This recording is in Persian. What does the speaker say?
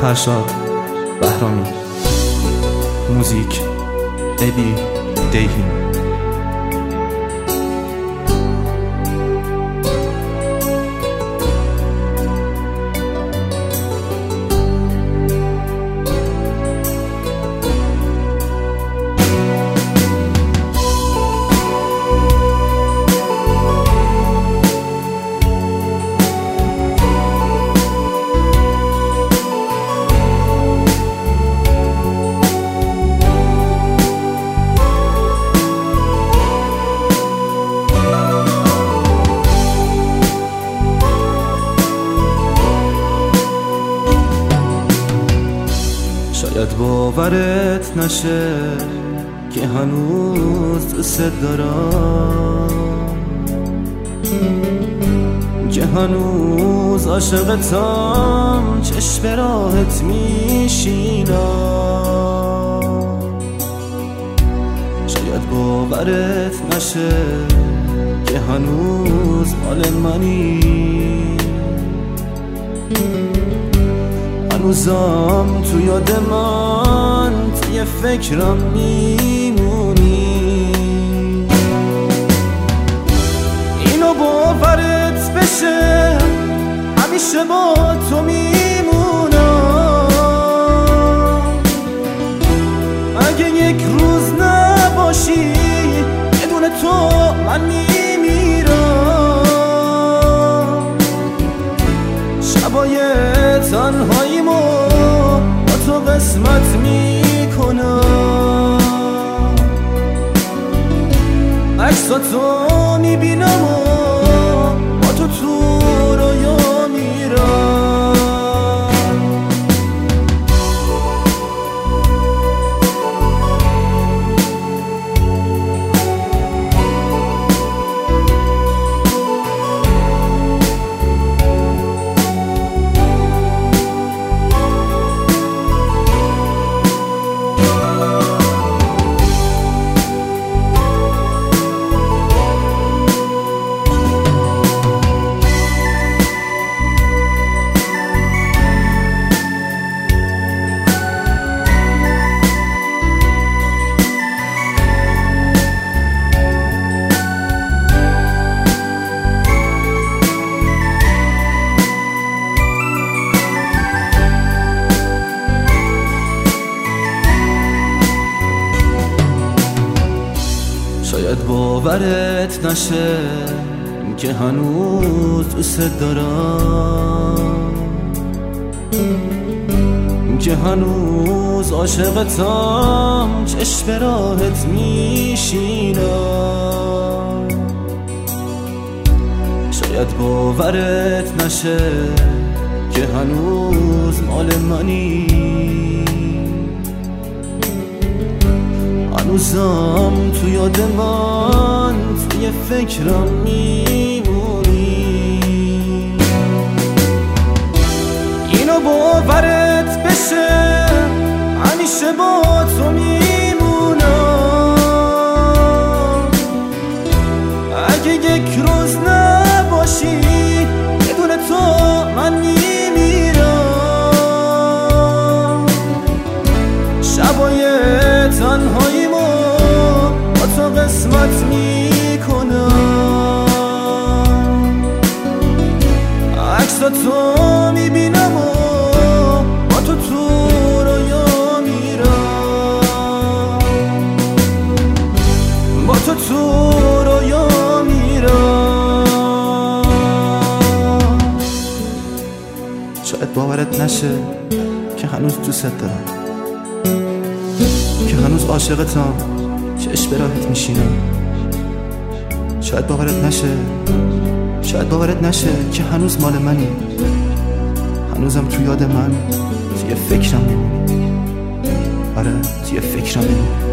فرشاد بهرامی. موزیک ابی دیهی. شاید باورت نشه که هنوز دوست دارم، که هنوز عاشقتم، چشم راهت میشینم. شاید باورت نشه که هنوز مال منی، هنوزم تو یاد من، توی فکرم میمونی. اینو باورت بشه همیشه با تو میمونم. اگه یک روز نباشی بدون تو من میمیرم. شبای تنهاییمو با تو قسمت میکنم، عکساتو میبینم و با تو رویا میرم. شاید باورت نشه که هنوز دوست دارم، که هنوز عاشقتم، چشم راهت میشینم. شاید باورت نشه که هنوز مال منی، هنوزم تو یاد من، توی فکرم میمونی. اینو باورت بشه همیشه با تو میمونم. اگه یک روز نباشی بدون تو من میمیرم. شبای تنهاییمو با تو قسمت میکنم، عکساتو میبینم و با تو رویا میرم، با تو رویا میرم. شاید باورت نشه که هنوز دوست دارم، که هنوز عاشقتم، چشم به راهت میشینم. شاید باورت نشه که هنوز مال منی، هنوزم تو یاد من، توی فکرم میمونی. آره توی فکرم میمونی.